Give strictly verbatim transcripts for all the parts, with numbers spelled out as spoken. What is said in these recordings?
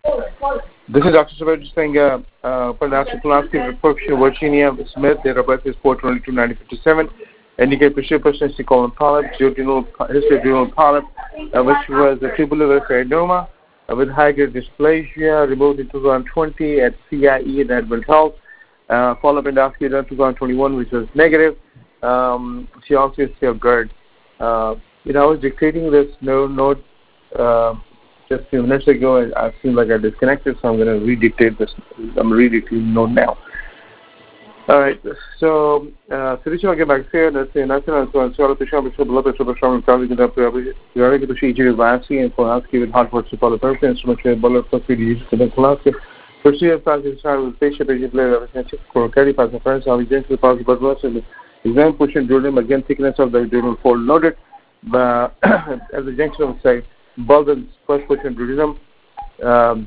This is Doctor Subhash saying, uh, uh, for the actual colonoscopy report, Virginia Smith, date of birth is four twenty-two nineteen fifty-seven, indicate persistence colon polyp, duodenal history of duodenal polyp, uh, which was a tubular adenoma uh, with high-grade dysplasia, removed in two thousand twenty at C I E and Advent Health. Uh, follow-up endoscopy done two thousand twenty-one, which was negative. Um, she also has still GERD. Uh, you know, I was dictating this no note uh, just a few minutes ago, and I feel like I disconnected, so I'm going to redictate this. I'm redictating note now. All right, so Solution again back here. Let's say national swallow the shop, so blood pressure, strong probably get up to the procedure biopsy and colonoscopy with hot water support purpose instrument blood pressure used to the colonoscopy. Procedure practice started with patient patient layer for carry pass friends how against the positive blood loss and exam pushing duodenum again thickness of the duodenal fold noted but as the junction of say bulb and first pushing duodenum um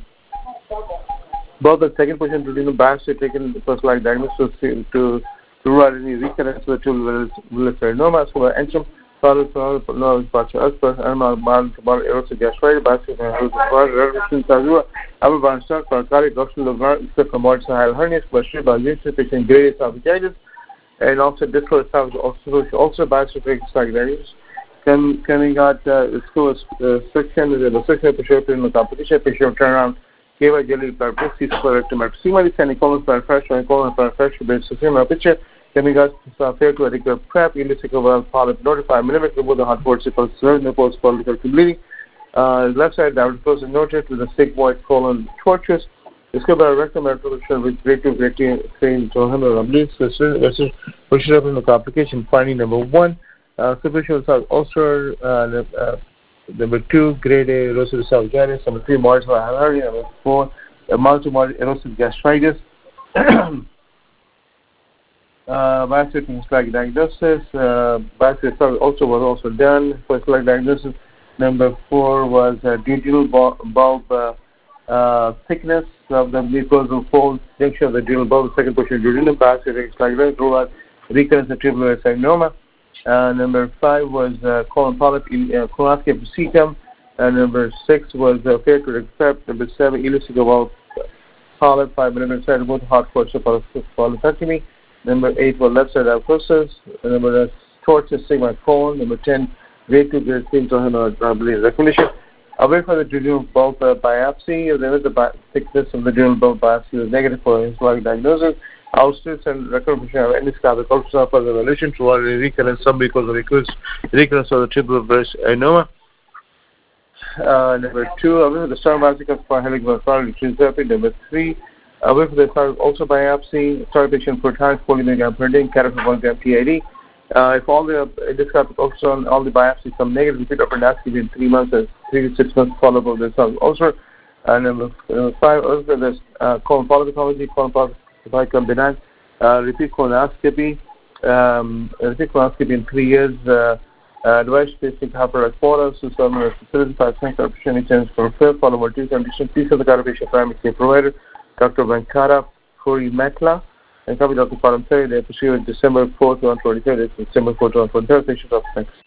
both the second patient duodenum biopsy taken the first line diagnosis to to rule out any recurrence of tubular adenoma so entrum solid solid no partial as per animal man about erosive gastritis biopsy and reduction tazua our barnstar for cardiac reduction logar except for moderate hernias question by patient grade esophagitis and also distal esophageal also also biopsy diagnosis can can we got uh, school uh, section is the section patient in the competition patient turnaround gave a jelly purpose is correct to maximally sending colon for fresh and colon for fresh based system picture can we got fair to a regular prep illicit well polyp notify millimeter with the hot water support no post political bleeding uh left side down close and noted with a thick white colon tortuous discovered a rectum articulation with grade two grade three to one hundred obliques versus push up in the complication finding number one uh superficial ulcer uh, uh number two, grade A erosive esophagitis. Number three, marginal hernia. Number four, uh, multiple erosive gastritis. uh, biopsy slag diagnosis. Uh, biopsy also was also done for slag diagnosis. Number four was uh, duodenal bulb uh, uh, thickness of the mucosal fold junction of the duodenal bulb. Second position, duodenal biopsy slag diagnosis. Rule out recurrence of tubular adenoma. Uh, number five was uh, colon polyp, uh, colonoscopy procetum. Uh, number six was uh, fair to accept. Number seven, elucidable polyp, five millimeter side both hot forceps polypectomy. Number eight was left side abscesses. Number nine, tortuous sigma colon. Number ten, grade two, grade three, to recognition. Away from the duodenal bulb uh, biopsy, there was the bi- thickness of the duodenal bulb biopsy was negative for histologic diagnosis. Outstretch and recognition of endoscopic ultrasound for the evaluation to already recurrence, some because of recurrence, recurrence of the tubular breast adenoma. Uh, number two, away from the start biopsy for helical therapy. Number three, away from the start also biopsy, start patient for time, forty milligram per day, category one gram P I D. Uh, if all the endoscopic ultrasound, all the biopsies come negative, repeat upper endoscopy in three months, and three to six months follow up of the ulcer. Uh, number uh, five, away from the uh, colon polypathology, colon polypathology. If I come benign, uh, repeat colonoscopy, um, repeat colonoscopy in three years, uh, uh, device spacing hyperactive photos, so some of the facilities five cents opportunity chance for fair follow more two conditions. Please have the cardiovascular primary care provider, Doctor Venkata Puri Metla, and copy Doctor Param Sari. They pursue December fourth, twenty twenty-three. December fourth, twenty twenty-three. Patients of thanks.